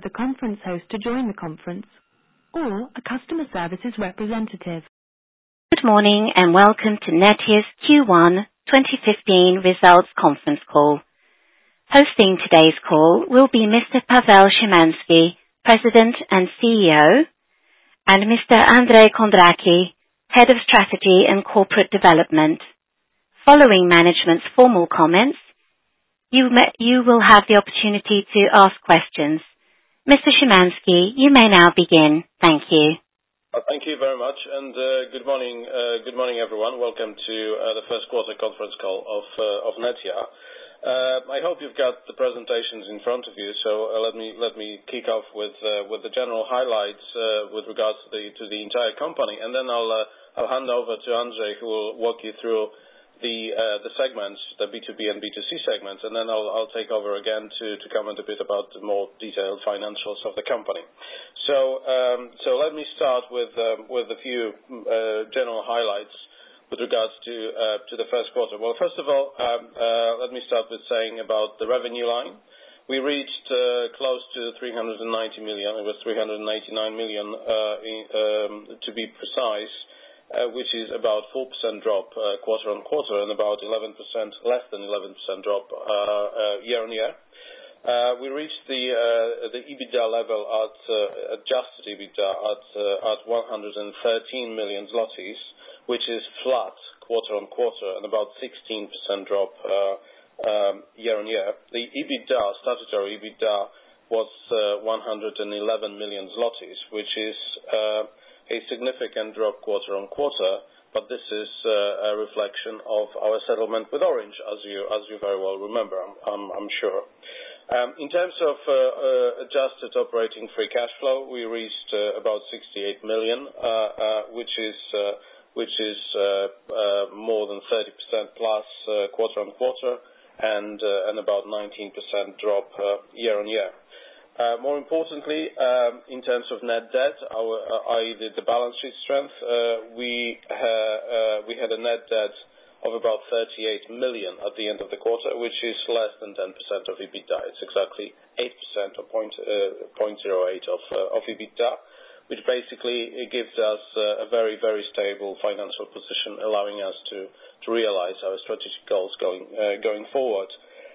the conference host to join the conference, or a customer services representative. Good morning and welcome to Netia's Q1 2015 results conference call. Hosting today's call will be Mr. Paweł Szymański, President and CEO, and Mr. Andrzej Kondraki, Head of Strategy and Corporate Development. Following management's formal comments, you will have the opportunity to ask questions. Mr. Szymański, you may now begin. Thank you. Thank you very much, and good morning, everyone. Welcome to the first quarter conference call of Netia. I hope you've got the presentations in front of you. So let me kick off with the general highlights with regards to the entire company, and then I'll hand over to Andrzej, who will walk you through the segments, the B2B and B2C segments, and then I'll take over again to comment a bit about the more detailed financials of the company. So let me start with a few general highlights with regards to the first quarter. Well, first of all, let me start with saying about the revenue line. We reached close to 390 million. It was 399 million to be precise. Which is about 4% drop quarter-on-quarter and about 11%, less than 11% drop year-on-year. We reached the EBITDA level at adjusted EBITDA at 113 million zlotys, which is flat quarter-on-quarter and about 16% drop year-on-year. The EBITDA, statutory EBITDA, was 111 million zlotys, which is a significant drop quarter-on-quarter, but this is a reflection of our settlement with Orange, as you very well remember, I'm sure. In terms of adjusted operating free cash flow, we reached about 68 million, which is more than 30% plus quarter-on-quarter and about 19% drop year-on-year. More importantly, in terms of net debt, the balance sheet strength, we had a net debt of about 38 million at the end of the quarter, which is less than 10% of EBITDA. It's exactly 8% or 0.08 of EBITDA, which basically gives us a very, very stable financial position, allowing us to realize our strategic goals going forward.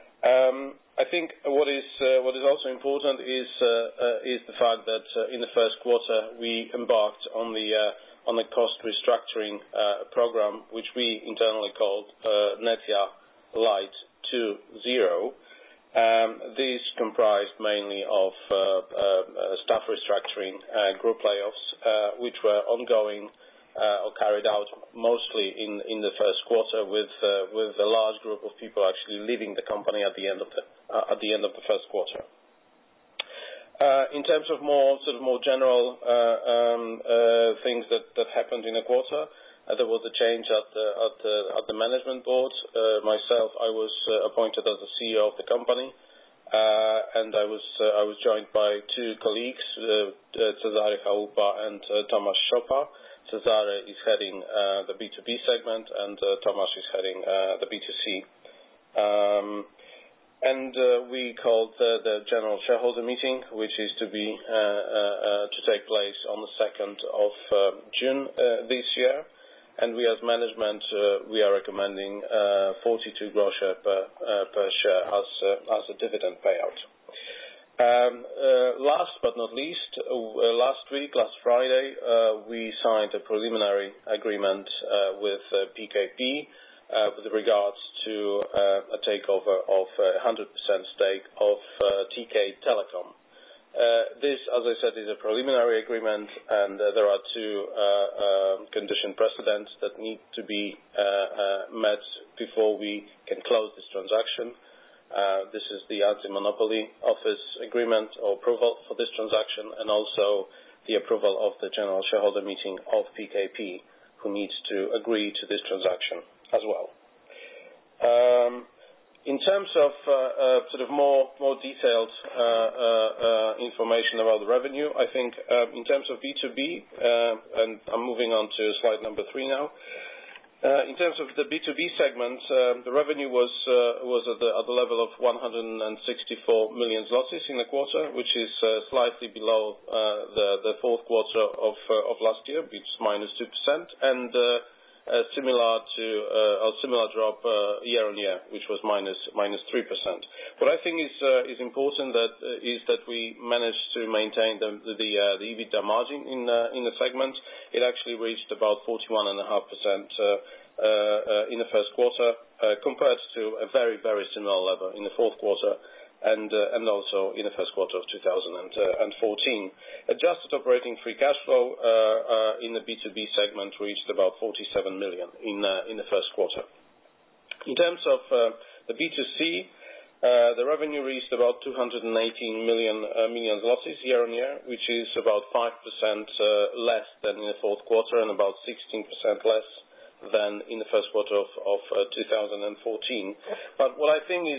I think what is also important is the fact that in the first quarter we embarked on the cost restructuring program, which we internally called Netia Light 2.0. These comprised mainly of staff restructuring, group layoffs, which were ongoing or carried out mostly in the first quarter, with a large group of people actually leaving the company at the end of the first quarter. In terms of more general things that happened in the quarter, there was a change at the management board. Myself, I was appointed as the CEO of the company, and I was joined by two colleagues, Cezary Chałupa and Tomasz Szopa. Cezary is heading the B2B segment, and Tomasz is heading the B2C. And we called the general shareholder meeting, which is to take place on the 2nd of June this year. And we, as management, we are recommending 42 groszy per share as a dividend payout. Last but not least, last Friday, we signed a preliminary agreement with PKP with regards to a takeover of 100% stake of TK Telecom. This, as I said, is a preliminary agreement, and there are two condition precedents that need to be met before we can close this transaction. This is the Anti-Monopoly Office agreement or approval for this transaction, and also the approval of the general shareholder meeting of PKP, who needs to agree to this transaction as well. In terms of more detailed information about the revenue, I think in terms of B2B, and I'm moving on to slide number 3 now. In terms of the B2B segment, the revenue was at the level of 164 million zlotys in the quarter, which is slightly below the fourth quarter of last year, which is -2%, and a similar drop year on year, which was -3%. What I think is important is that we managed to maintain the EBITDA margin in the segment. It actually reached about 41.5% in the first quarter, compared to a very, very similar level in the fourth quarter and also in the first quarter of 2014. Adjusted operating free cash flow in the B2B segment reached about 47 million in the first quarter. In terms of the B2C, the revenue reached about 218 million year on year, which is about 5% less than in the fourth quarter and about 16% less than in the first quarter of 2014. But what I think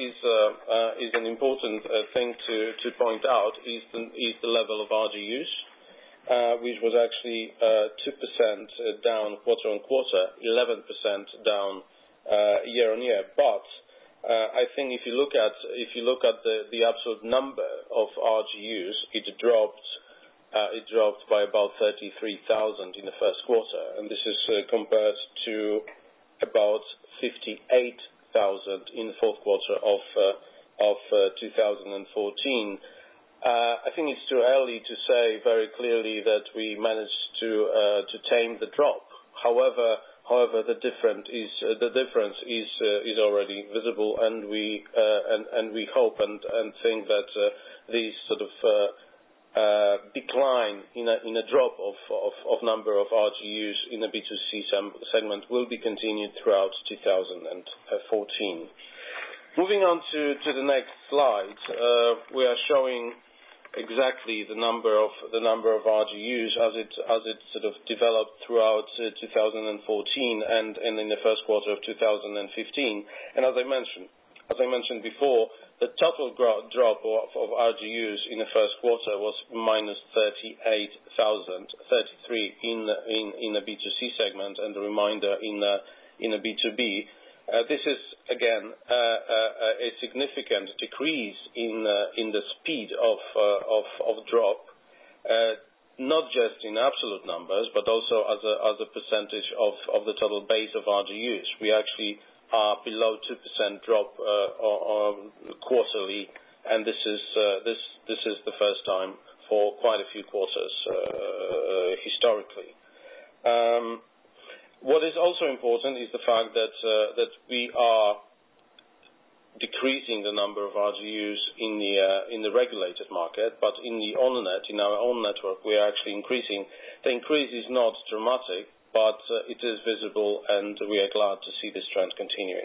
is an important thing to point out is the level of RGUs, which was actually 2% down quarter on quarter, 11% down year on year. But I think if you look at the absolute number of RGUs, it dropped by about 33,000 in the first quarter, and this is compared to about 58,000 in the fourth quarter of 2014. I think it's too early to say very clearly that we managed to tame the drop. However, the difference is already visible, and we hope and think that these sort of decline in a drop of number of RGUs in the B2C segment will be continued throughout 2014. Moving on to the next slide, we are showing exactly the number of RGUs as it sort of developed throughout 2014 and in the first quarter of 2015. And as I mentioned before, the total drop of RGUs in the first quarter was -38,000, 33 in the B2C segment, and the remainder in the B2B. This is again a significant decrease in the speed of drop, not just in absolute numbers, but also as a percentage of the total base of RGUs. We actually are below 2% drop quarterly, and this is the first time for quite a few quarters historically. What is also important is the fact that we are decreasing the number of RGUs in the regulated market, but in our own network, we are actually increasing. The increase is not dramatic, but it is visible, and we are glad to see this trend continuing.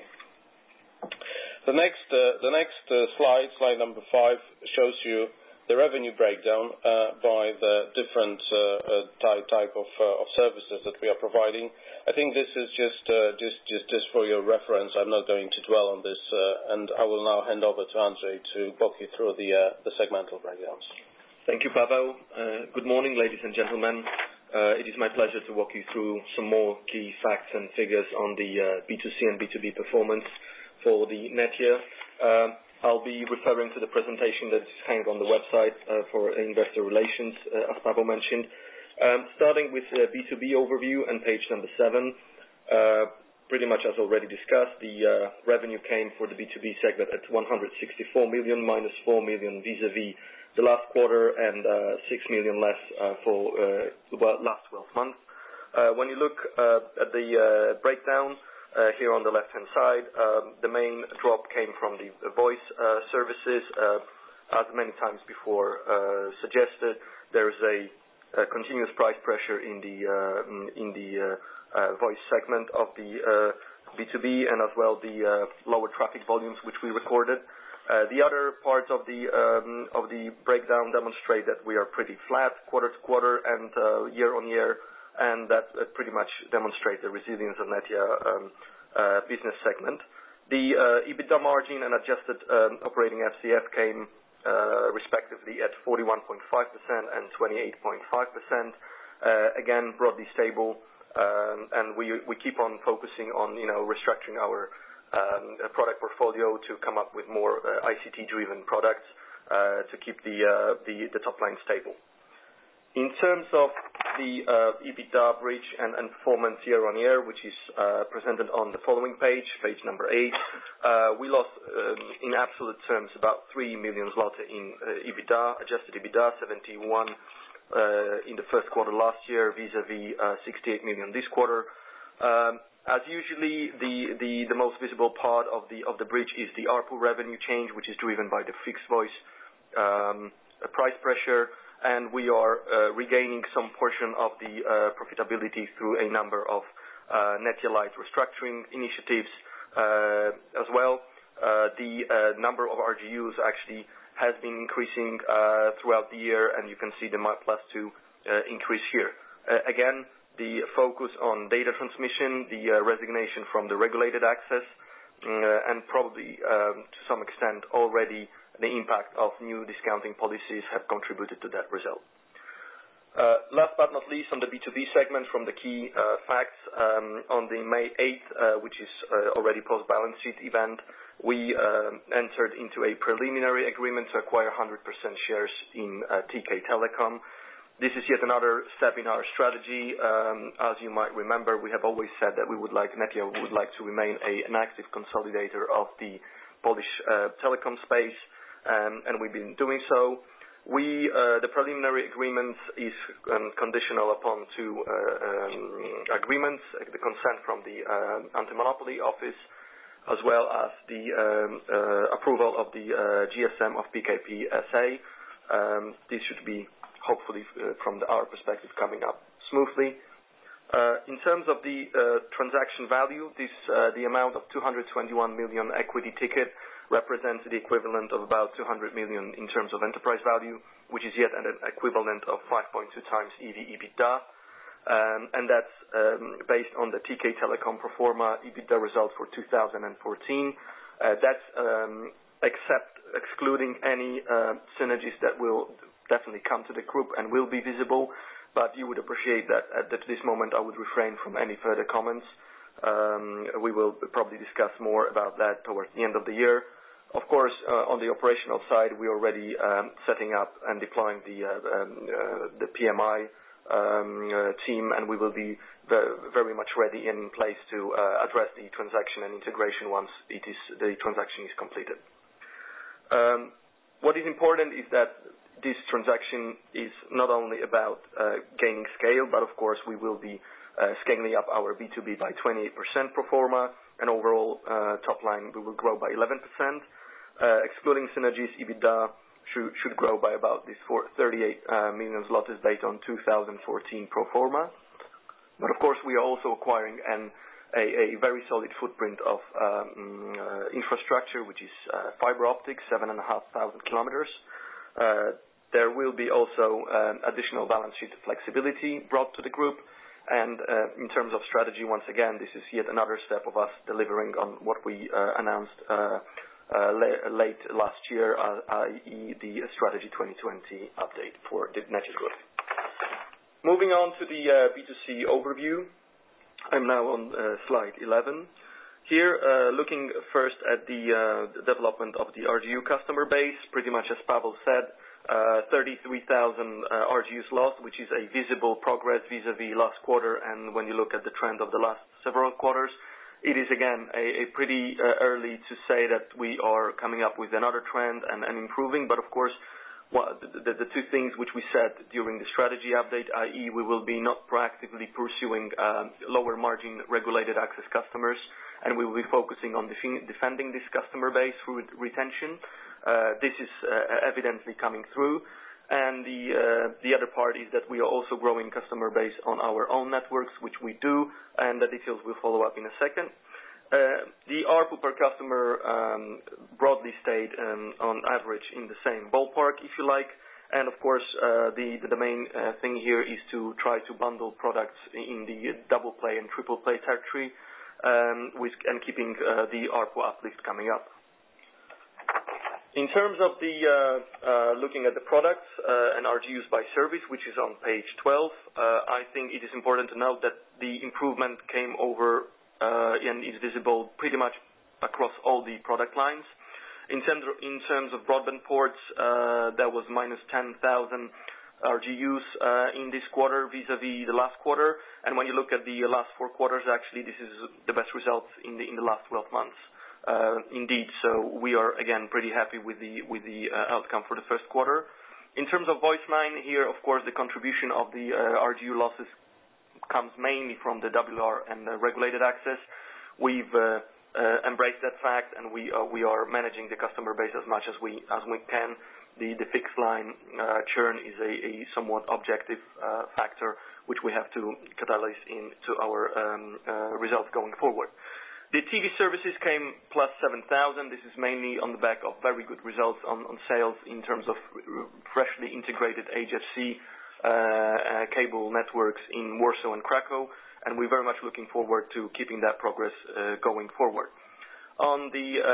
The next slide number 5, shows you the revenue breakdown by the different type of services that we are providing. I think this is just for your reference. I'm not going to dwell on this, and I will now hand over to Andrzej to walk you through the segmental breakdowns. Thank you, Paweł. Good morning, ladies and gentlemen. It is my pleasure to walk you through some more key facts and figures on the B2C and B2B performance for the net year. I'll be referring to the presentation that is hanging on the website for investor relations, as Paweł mentioned. Starting with B2B overview on page number 7, pretty much as already discussed, the revenue came for the B2B segment at 164 million, -4 million vis-a-vis the last quarter, and 6 million less for last 12 months. When you look at the breakdown here on the left-hand side, the main drop came from the voice services. As many times before suggested, there is a continuous price pressure in the voice segment of the B2B, and as well the lower traffic volumes which we recorded. The other parts of the breakdown demonstrate that we are pretty flat quarter to quarter and year on year, and that pretty much demonstrates the resilience of Netia business segment. The EBITDA margin and adjusted operating FCF came respectively at 41.5% and 28.5%. Again, broadly stable and we keep on focusing on restructuring our product portfolio to come up with more ICT-driven products to keep the top line stable. In terms of the EBITDA bridge and performance year on year, which is presented on the following page number 8, we lost in absolute terms about 3 million zloty in EBITDA, adjusted EBITDA, 71 in the first quarter last year, vis-a-vis 68 million this quarter. As usually, the most visible part of the bridge is the ARPU revenue change, which is driven by the fixed voice price pressure, and we are regaining some portion of the profitability through a number of Netia Lite restructuring initiatives as well. The number of RGUs actually has been increasing throughout the year, and you can see the +2 increase here. Again, the focus on data transmission, the resignation from the regulated access, and probably to some extent already the impact of new discounting policies have contributed to that result. Last but not least, on the B2B segment, from the key facts, on the May 8th, which is already post-balance sheet event, we entered into a preliminary agreement to acquire 100% shares in TK Telecom. This is yet another step in our strategy. As you might remember, we have always said that Netia would like to remain an active consolidator of the Polish telecom space, and we've been doing so. The preliminary agreement is conditional upon 2 agreements: the consent from the Anti-Monopoly Office, as well as the approval of the GSM of PKP SA. This should be, hopefully, from our perspective, coming up smoothly. In terms of the transaction value, the amount of 221 million equity ticket represents the equivalent of about 200 million in terms of enterprise value, which is yet an equivalent of 5.2 times EV/EBITDA, and that's based on the TK Telecom pro forma EBITDA result for 2014. That's excluding any synergies that will definitely come to the group and will be visible, but you would appreciate that at this moment I would refrain from any further comments. We will probably discuss more about that towards the end of the year. Of course, on the operational side, we're already setting up and deploying the PMI team, and we will be very much ready in place to address the transaction and integration once the transaction is completed. What is important is that this transaction is not only about gaining scale, but of course we will be scaling up our B2B by 28% pro forma, and overall top line we will grow by 11%. Excluding synergies, EBITDA should grow by about 38 million zlotys based on 2014 pro forma. But of course we are also acquiring a very solid footprint of infrastructure, which is fiber optics, 7,500 kilometers. There will be also additional balance sheet flexibility brought to the group, and in terms of strategy, once again, this is yet another step of us delivering on what we announced late last year, i.e. the Strategy 2020 update for the Netia Group. Moving on to the B2C overview. I'm now on slide 11. Here, looking first at the development of the RGU customer base, pretty much as Pavel said, 33,000 RGUs lost, which is a visible progress vis-a-vis last quarter, and when you look at the trend of the last several quarters, it is again a pretty early to say that we are coming up with another trend and improving, but of course the 2 things which we said during the strategy update, i.e. we will be not proactively pursuing lower margin regulated access customers, and we will be focusing on defending this customer base through retention. This is evidently coming through. And the other part is that we are also growing customer base on our own networks, which we do, and the details will follow up in a second. The ARPU per customer broadly stayed on average in the same ballpark, if you like. And of course, the main thing here is to try to bundle products in the double play and triple play territory, and keeping the ARPU uplift coming up. In terms of the looking at the products and RGUs by service, which is on page 12, I think it is important to note that the improvement came over and is visible pretty much across all the product lines. In terms of broadband ports, there was minus 10,000 RGUs in this quarter vis-a-vis the last quarter. And when you look at the last 4 quarters, actually, this is the best results in the last 12 months. Indeed, so we are again pretty happy with the outcome for the first quarter. In terms of voice line here, of course, the contribution of the RGU losses comes mainly from the WR and the regulated access. We've embraced that fact, and we are managing the customer base as much as we can. The fixed line churn is a somewhat objective factor which we have to catalyze into our results going forward. The TV services came plus 7,000. This is mainly on the back of very good results on sales in terms of freshly integrated HFC cable networks in Warsaw and Krakow, and we're very much looking forward to keeping that progress going forward. On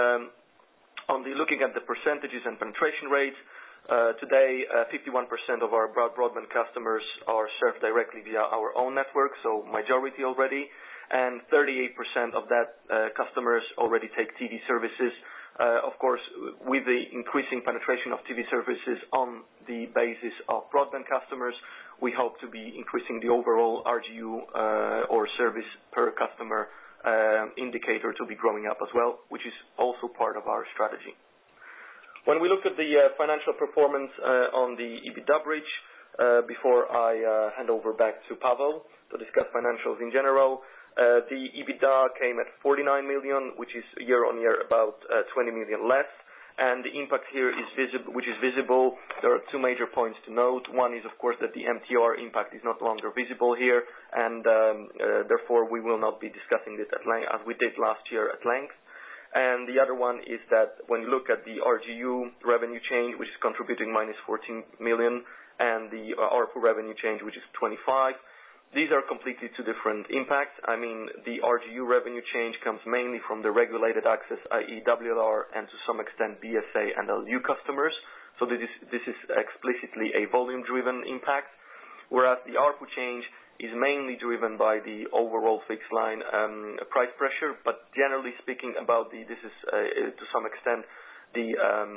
the looking at the percentages and penetration rates, today 51% of our broadband customers are served directly via our own network, so majority already. And 38% of that customers already take TV services. Of course, with the increasing penetration of TV services on the basis of broadband customers, we hope to be increasing the overall RGU or service per customer indicator to be growing up as well, which is also part of our strategy. When we look at the financial performance on the EBITDA bridge, before I hand over back to Pavel to discuss financials in general, the EBITDA came at 49 million, which is year-on-year about 20 million less. And the impact here is visible. There are 2 major points to note. One is, of course, that the MTR impact is not longer visible here, and therefore we will not be discussing it at length as we did last year at length. And the other one is that when you look at the RGU revenue change, which is contributing minus 14 million, and the ARPU revenue change, which is 25, these are completely 2 different impacts. I mean, the RGU revenue change comes mainly from the regulated access, i.e. WLR, and to some extent BSA and LU customers. So this is explicitly a volume-driven impact, whereas the ARPU change is mainly driven by the overall fixed line price pressure. But generally speaking, this is to some extent the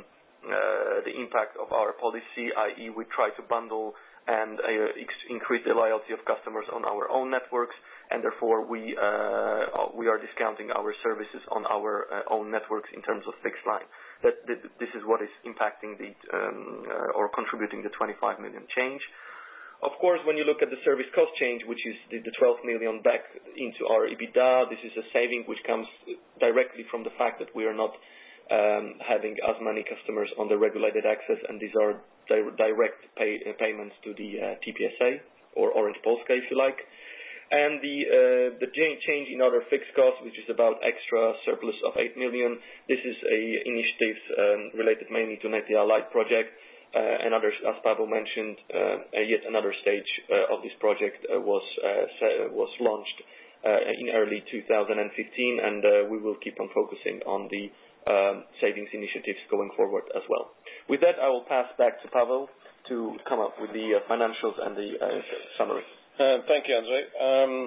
impact of our policy, i.e. we try to bundle and increase the loyalty of customers on our own networks, and therefore we are discounting our services on our own networks in terms of fixed line. This is what is impacting or contributing the 25 million change. Of course, when you look at the service cost change, which is the 12 million back into our EBITDA, this is a saving which comes directly from the fact that we are not having as many customers on the regulated access, and these are direct payments to the TPSA or Orange Polska, if you like. And the change in other fixed costs, which is about extra surplus of 8 million, this is a initiative related mainly to Netia Light project. And others, as Pavel mentioned, yet another stage of this project was launched in early 2015, and we will keep on focusing on the savings initiatives going forward as well. With that, I will pass back to Pavel to come up with the financials and the summary. Thank you, Andrzej.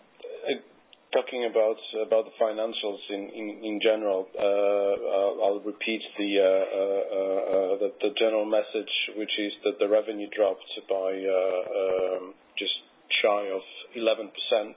Talking about the financials in general, I'll repeat the general message, which is that the revenue dropped by just shy of 11%,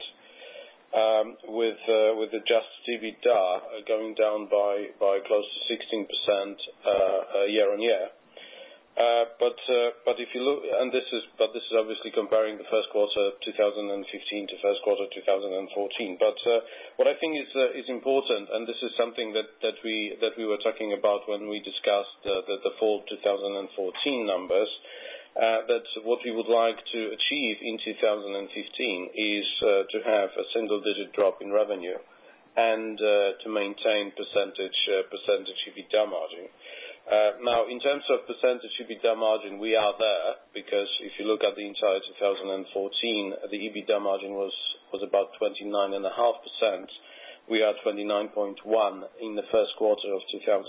with adjusted EBITDA going down by close to 16% year on year. But if you look, and this is obviously comparing the first quarter 2015 to first quarter 2014. But what I think is important, and this is something that we were talking about when we discussed the fall 2014 numbers, that what we would like to achieve in 2015 is to have a single-digit drop in revenue and to maintain percentage EBITDA margin. Now, in terms of percentage EBITDA margin, we are there, because if you look at the entire 2014, the EBITDA margin was about 29.5%, We are 29.1 in the first quarter of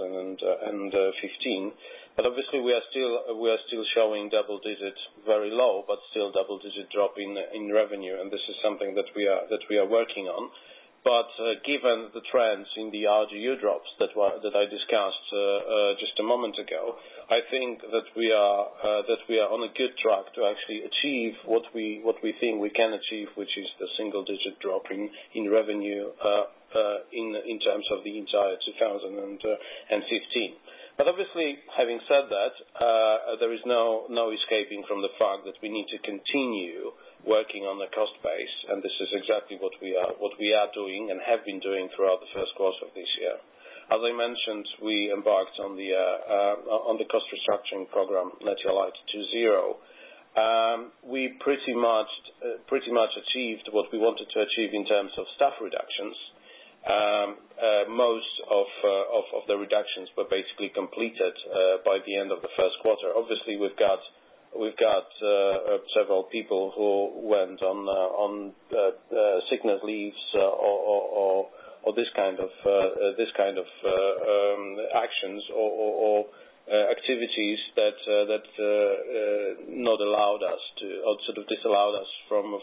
2015. But obviously we are still showing double-digit, very low, but still double-digit drop in revenue, and this is something that we are working on. But given the trends in the RGU drops that I discussed just a moment ago, I think that we are on a good track to actually achieve what we think we can achieve, which is the single-digit drop in revenue in terms of the entire 2015. But obviously, having said that, there is no escaping from the fact that we need to continue working on the cost base, and this is exactly what we are doing and have been doing throughout the first quarter of this year. As I mentioned, we embarked on the cost restructuring program, Netia Light 2.0. We pretty much achieved what we wanted to achieve in terms of staff reductions. Most of the reductions were basically completed by the end of the first quarter. Obviously, we've got several people who went on sickness leaves or this kind of actions or activities that not allowed us to, or sort of disallowed us from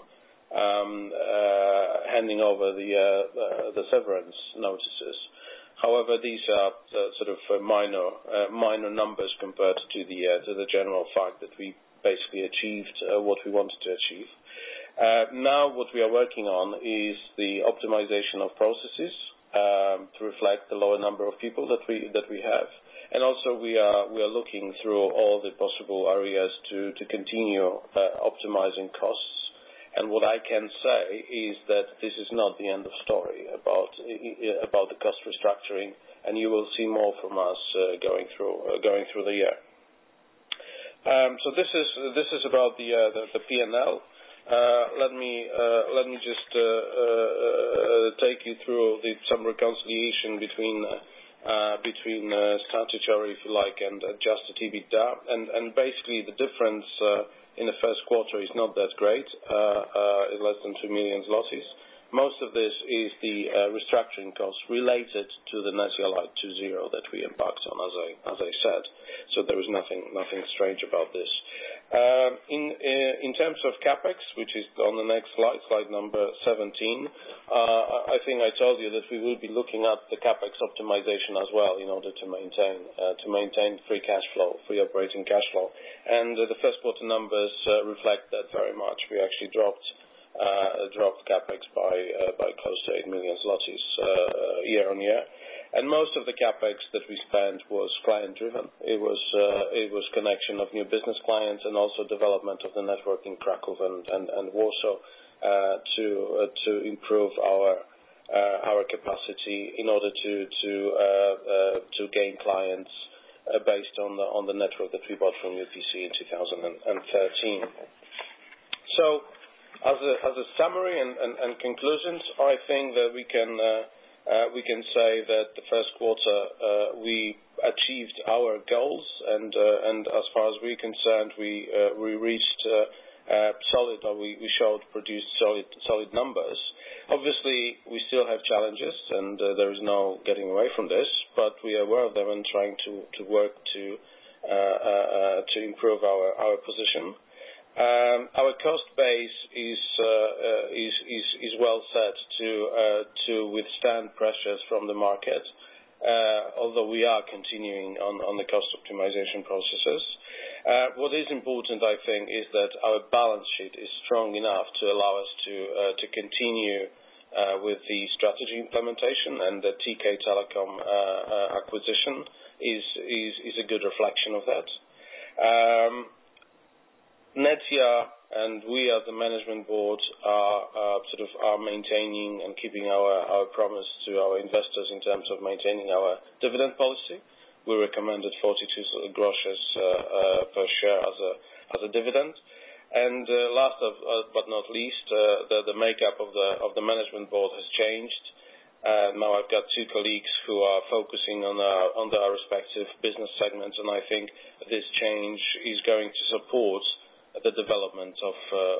handing over the severance notices. However, these are sort of minor numbers compared to the general fact that we basically achieved what we wanted to achieve. Now, what we are working on is the optimization of processes to reflect the lower number of people that we have, and also we are looking through all the possible areas to continue optimizing costs. And what I can say is that this is not the end of story about the cost restructuring, and you will see more from us going through the year. So this is about the P&L. Let me just take you through some reconciliation between statutory, if you like, and adjusted EBITDA, and basically the difference in the first quarter is not that great, less than 2 million zlotys. Most of this is the restructuring costs related to the Netia Light 2.0 that we embarked on, as I said. So there is nothing strange about this. In terms of capex, which is on the next slide number 17, I think I told you that we will be looking at the capex optimization as well in order to maintain free operating cash flow. And the first quarter numbers reflect that very much. We actually dropped capex by close to 8 million zlotys year on year. And most of the capex that we spent was client-driven. It was connection of new business clients and also development of the network in Kraków and Warsaw to improve our capacity in order to gain clients based on the network that we bought from UPC in 2013. So, as a summary and conclusions, I think that we can say that the first quarter we achieved our goals, and as far as we're concerned, we reached produced solid numbers. Obviously, we still have challenges, and there is no getting away from this, but we are aware of them and trying to work to improve our position. Our cost base is well set to withstand pressures from the market, although we are continuing on the cost optimization processes. What is important, I think, is that our balance sheet is strong enough to allow us to continue with the strategy implementation, and the TK Telecom acquisition is a good reflection of that. Netia and we as the management board are maintaining and keeping our promise to our investors in terms of maintaining our dividend policy. We recommended 42 groszy per share as a dividend. And last but not least, the makeup of the management board has changed. Now I've got two colleagues who are focusing on their respective business segments, and I think this change is going to support the development of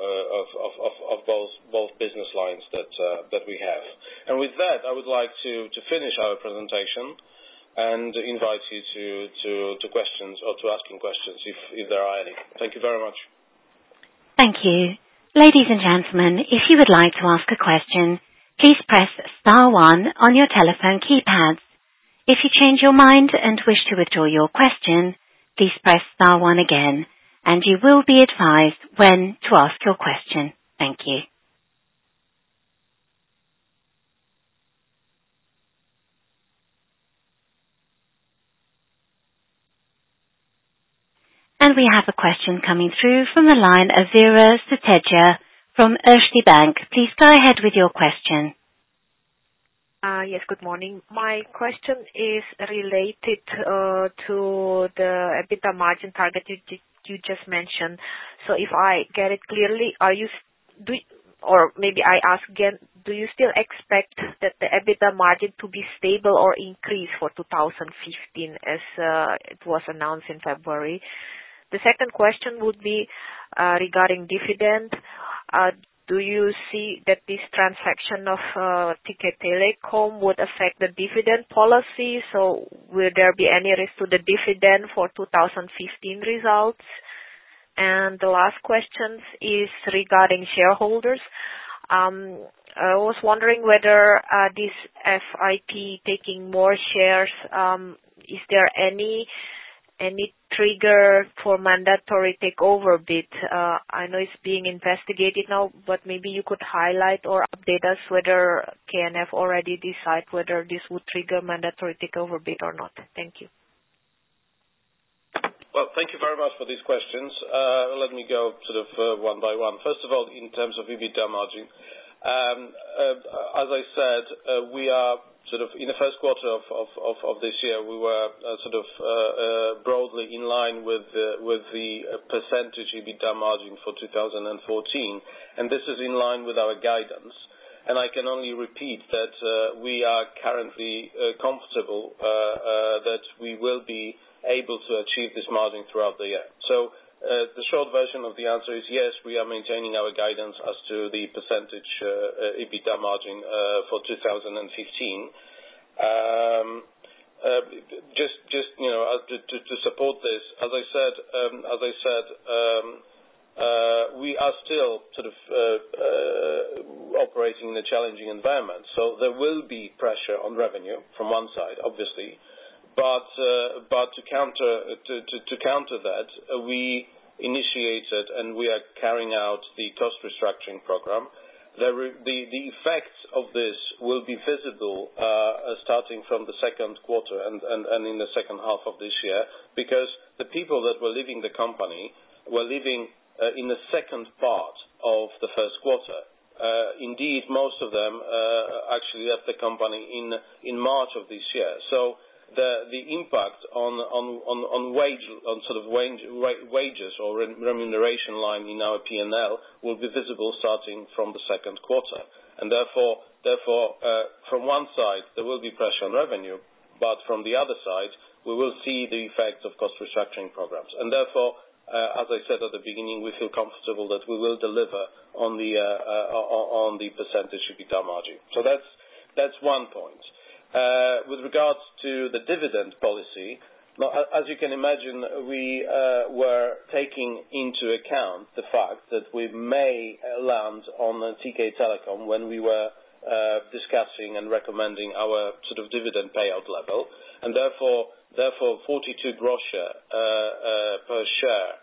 both business lines that we have. And with that, I would like to finish our presentation and invite you to questions or to asking questions if there are any. Thank you very much. Thank you. Ladies and gentlemen, if you would like to ask a question, please press star 1 on your telephone keypads. If you change your mind and wish to withdraw your question, please press star 1 again, and you will be advised when to ask your question. Thank you. And we have a question coming through from the line of Vera Suteja from Erste Bank. Please go ahead with your question. Yes, good morning. My question is related to the EBITDA margin target you just mentioned. So if I get it clearly, or maybe I ask again, do you still expect that the EBITDA margin to be stable or increase for 2015 as it was announced in February? The second question would be regarding dividend. Do you see that this transaction of Ticket Telekom would affect the dividend policy? So will there be any risk to the dividend for 2015 results? And the last question is regarding shareholders. I was wondering whether this FIP taking more shares, is there any trigger for mandatory takeover bid? I know it's being investigated now, but maybe you could highlight or update us whether KNF already decide whether this would trigger mandatory takeover bid or not. Thank you. Well, thank you very much for these questions. Let me go sort of one by one. First of all, in terms of EBITDA margin, as I said, we are sort of in the first quarter of this year, we were sort of broadly in line with the percentage EBITDA margin for 2014, and this is in line with our guidance. And I can only repeat that we are currently comfortable that we will be able to achieve this margin throughout the year. So the short version of the answer is yes, we are maintaining our guidance as to the percentage EBITDA margin for 2015. Just you know, to support this, as I said, we are still sort of operating in a challenging environment. So there will be pressure on revenue from one side, obviously. But to counter that, we initiated and we are carrying out the cost restructuring program. The effects of this will be visible starting from the second quarter and in the second half of this year, because the people that were leaving the company were leaving in the second part of the first quarter. Indeed, most of them actually left the company in March of this year. So the impact on wages or remuneration line in our P&L will be visible starting from the second quarter, and therefore from one side there will be pressure on revenue, but from the other side we will see the effects of cost restructuring programs, and therefore as I said at the beginning, we feel comfortable that we will deliver on the percentage EBITDA margin. So that's one point. With regards to the dividend policy, as you can imagine, we were taking into account the fact that we may land on TK Telecom when we were discussing and recommending our sort of dividend payout level, and therefore 42 groszy per share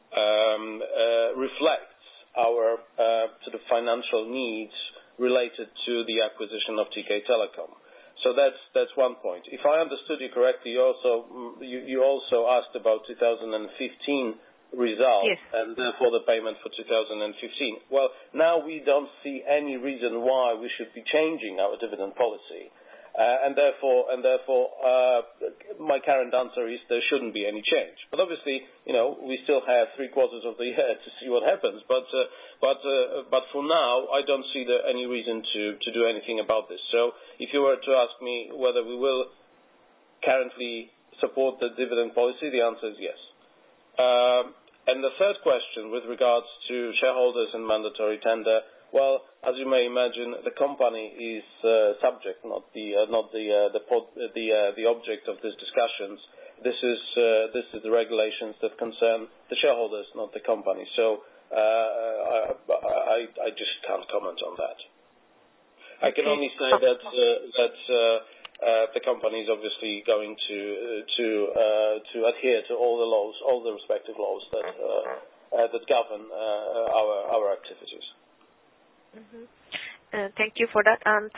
reflects our sort of financial needs related to the acquisition of TK Telecom. So that's one point. If I understood you correctly, you also asked about 2015 results, yes, and therefore the payment for 2015. Well, now we don't see any reason why we should be changing our dividend policy, and therefore my current answer is there shouldn't be any change. But obviously, we still have 3 quarters of the year to see what happens. But for now, I don't see any reason to do anything about this. So if you were to ask me whether we will currently support the dividend policy, the answer is yes. And the third question, with regards to shareholders and mandatory tender, well, as you may imagine, the company is subject, not the object of these discussions. This is the regulations that concern the shareholders, not the company. So I just can't comment on that. I can only say that the company is obviously going to adhere to all the laws, all the respective laws that govern our activities. Mm-hmm. Thank you for that. And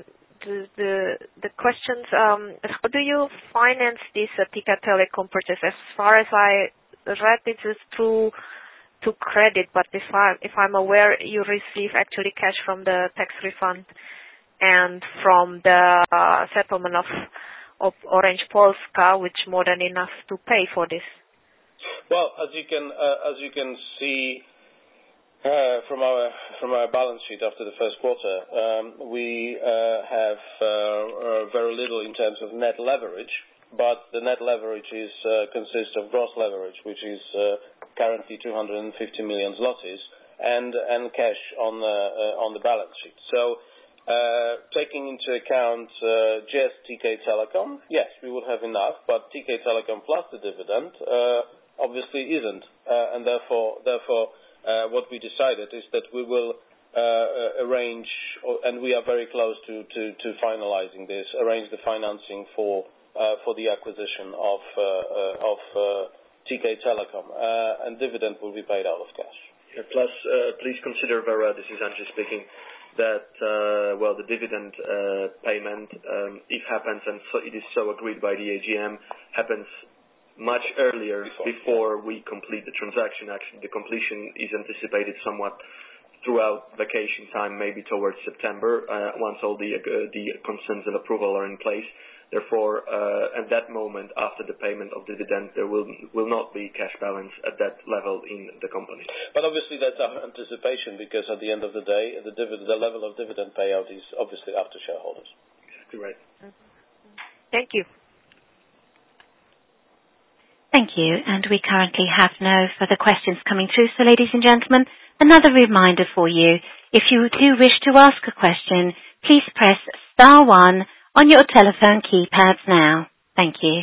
the questions: how do you finance this Ticket Telecom purchase? As far as I read, it is through credit, but if I'm aware, you receive actually cash from the tax refund and from the settlement of Orange Polska, which more than enough to pay for this. Well, as you can see from our balance sheet after the first quarter, we have very little in terms of net leverage, but the net leverage consists of gross leverage, which is currently 250 million zlotys, and cash on the balance sheet. So, taking into account just TK Telecom, yes, we would have enough, but TK Telecom plus the dividend obviously isn't, and therefore, what we decided is that we will arrange, and we are very close to finalizing this, arrange the financing for the acquisition of TK Telecom, and dividend will be paid out of cash. Yeah, plus, please consider, Vera, this is Andrzej speaking, that the dividend payment, if happens, and so it is so agreed by the AGM, happens much earlier before we complete the transaction. Actually, the completion is anticipated somewhat throughout vacation time, maybe towards September, once all the consents and approval are in place. Therefore, at that moment, after the payment of dividend, there will not be cash balance at that level in the company. But obviously, that's our anticipation, because at the end of the day, the level of dividend payout is obviously up to shareholders. Exactly right. Thank you. Thank you. And we currently have no further questions coming through. So, ladies and gentlemen, another reminder for you. If you do wish to ask a question, please press star 1 on your telephone keypads now. Thank you.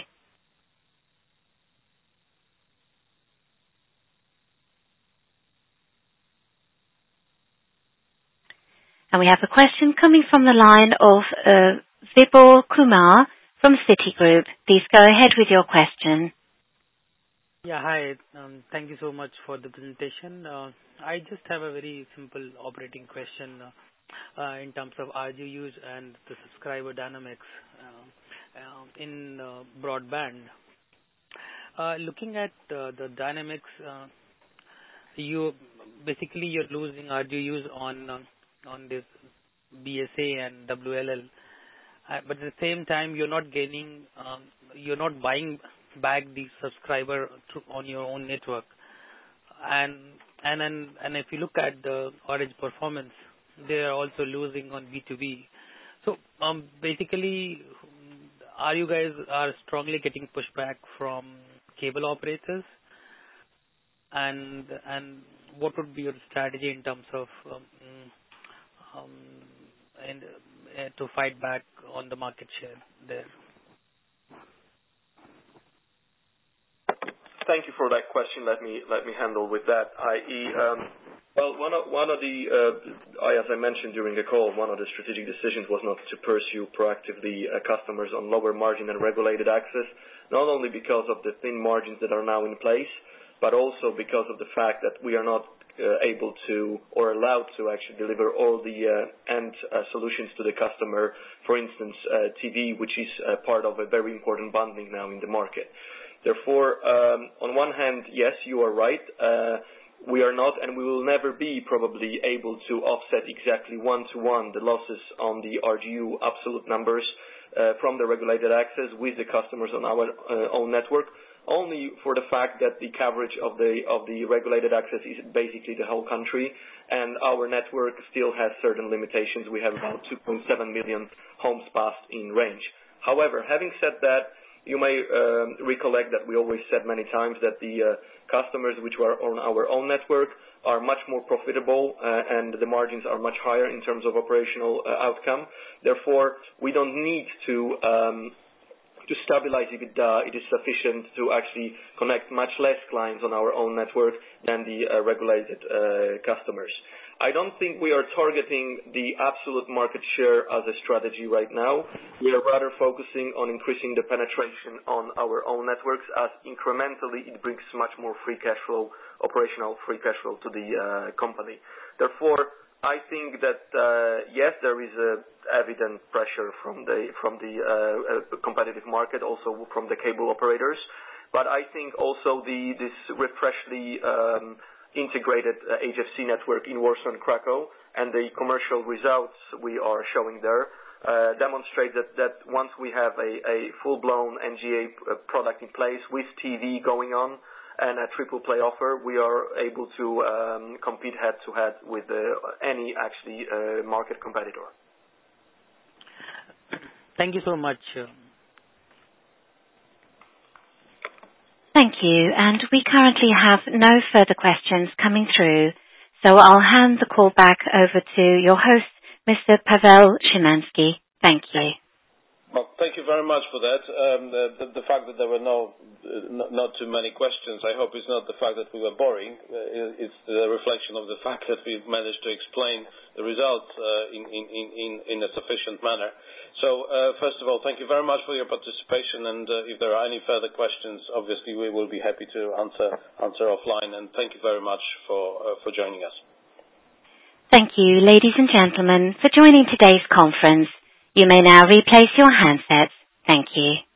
And we have a question coming from the line of Vibhor Kumar from Citigroup. Please go ahead with your question. Yeah, hi. Thank you so much for the presentation. I just have a very simple operating question in terms of RGUs and the subscriber dynamics in broadband. Looking at the dynamics, you're losing RGUs on this BSA and WLL, but at the same time you're not gaining, you're not buying back the subscriber on your own network, and if you look at the Orange performance, they are also losing on B2B. So basically, are you guys strongly getting pushback from cable operators, and what would be your strategy in terms of to fight back on the market share there? Thank you for that question. Let me handle with that. One of the as I mentioned during the call, one of the strategic decisions was not to pursue proactively customers on lower margin and regulated access, not only because of the thin margins that are now in place, but also because of the fact that we are not able to or allowed to actually deliver all the end solutions to the customer. For instance, TV, which is part of a very important bundling now in the market. Therefore, on one hand, yes, you are right. We are not, and we will never be probably able to offset exactly one-to-one the losses on the RGU absolute numbers from the regulated access with the customers on our own network, only for the fact that the coverage of the regulated access is basically the whole country, and our network still has certain limitations. We have about 2.7 million homes passed in range. However, having said that, you may recollect that we always said many times that the customers which are on our own network are much more profitable and the margins are much higher in terms of operational outcome. Therefore, we don't need to stabilize EBITDA. It is sufficient to actually connect much less clients on our own network than the regulated customers. I don't think we are targeting the absolute market share as a strategy right now. We are rather focusing on increasing the penetration on our own networks as incrementally it brings much more free cash flow, operational free cash flow to the company. Therefore, I think that yes, there is a evident pressure from the competitive market, also from the cable operators. But I think also this freshly integrated HFC network in Warsaw and Krakow and the commercial results we are showing there demonstrate that once we have a full-blown NGA product in place with TV going on and a triple play offer, we are able to compete head-to-head with any actually market competitor. Thank you so much. Thank you. And we currently have no further questions coming through, so I'll hand the call back over to your host, Mr. Paweł Szymanski. Thank you. Well, thank you very much for that. The fact that there were not too many questions, I hope it's not the fact that we were boring. It's the reflection of the fact that we've managed to explain the results in a sufficient manner. So, first of all, thank you very much for your participation, and if there are any further questions, obviously we will be happy to answer offline, and thank you very much for joining us. Thank you, ladies and gentlemen, for joining today's conference. You may now replace your handsets. Thank you.